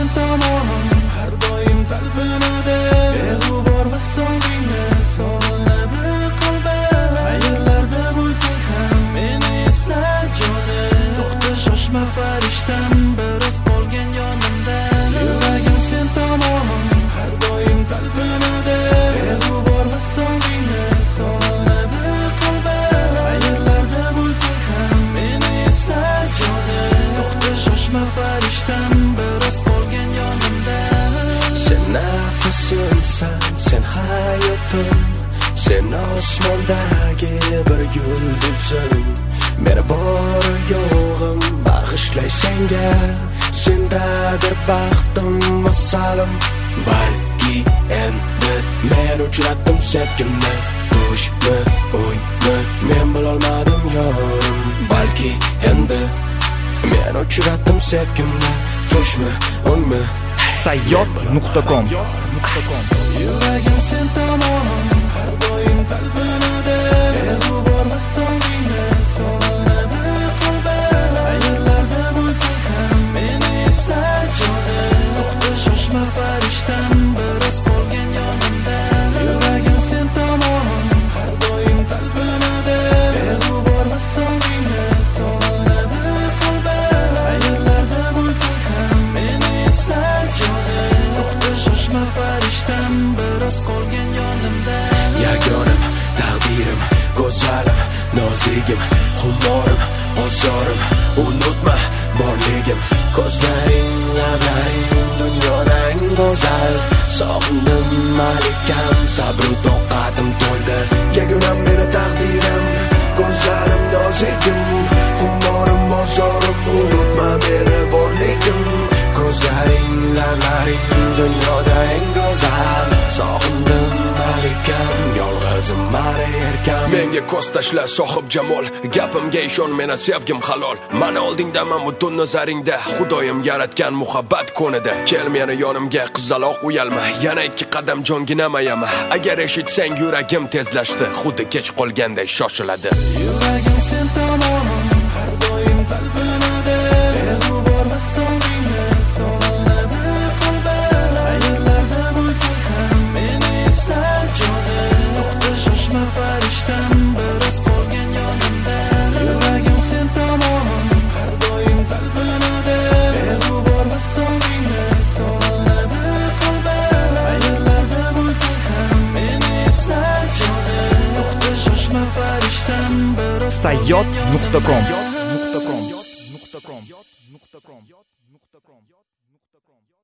sen tomonim har doim talpinadi. Beg'ubor va sog'ingni sog'inadi qalbim. Qayerlarda bo'lsang ham meni esla jonim. To'xta shoshma farishtam, biroz qolgan yonimda. Yuragim sen tomonim har doim talpinadi. Beg'ubor va sog'ingni sog'inadi qalbim. Qayerlarda bo'lsang ham meni esla jonim. To'xta shoshma farishtam, biroz qolgan yonimda. Sen nafasimsan, sen hayotim, sen osmondagi bir yulduzim. Meni bor yo'g'im bag'ishlay senga, sendadir baxtim va salim. Balki endi men uchratdim sevgimni, tushmi, o'ymi men bilolmadim yorim. Balki endi men uchratdim sevgimni, tushmi, o'ymi sayyod.com. Yuragim sen tomonim har doim talpinadi. Beg'ubor va sog'ingni sog'inadi qalbim. Qayerlarda bo'lsang ham meni esla jonim. To'xta shoshma farishtam, biroz qolgan yonimda. Yuragim sen tomonim har doim talpinadi. Beg'ubor va sog'ingni sog'inadi qalbim. Qayerlarda bo'lsang ham meni esla jonim. To'xta shoshma farishtam, biroz qolgan yonimda. Yagonim, taqdirim, go'zalim, nozigim, xumorim, ozorim, unutma borligim. Ko'zlaring, lablaring, dunyodang go'zal. Sog'indim malikam, sabru toqatim to'ldi. Yagonam meni taqdirim, go'zalim, nozigim, xumorim, ozorim, unutma meni borligim. Ko'zlaring, lablaring, dunyoda eng go'zal. Sog'indim malikam, yolg'izim mari erkam. Menga ko'z tashla sohib jamol, gapimga ishon, meni sevgim halol. Mana oldingdaman butun nazaringda, Xudoyim yaratgan muhabbat ko'nida. Kel meni yonimga, qizaloq uyalma, yana 2 qadam jonginama. Agar eshitsang yuragim tezlashdi, xuddi kech qolganday shoshiladi. Yuragim sen tomonim har doim talpinadi. Beg'ubor va sog'ingni sog'inadi qalbim. Qayerlarda bo'lsang ham meni esla jonim. To'xta shoshma farishtam, biroz qolgan yonimda. Yuragim sen tomonim har doim talpinadi. Beg'ubor va sog'ingni sog'inadi qalbim. Qayerlarda bo'lsang ham meni esla jonim. To'xta shoshma farishtam, biroz sayyod.com.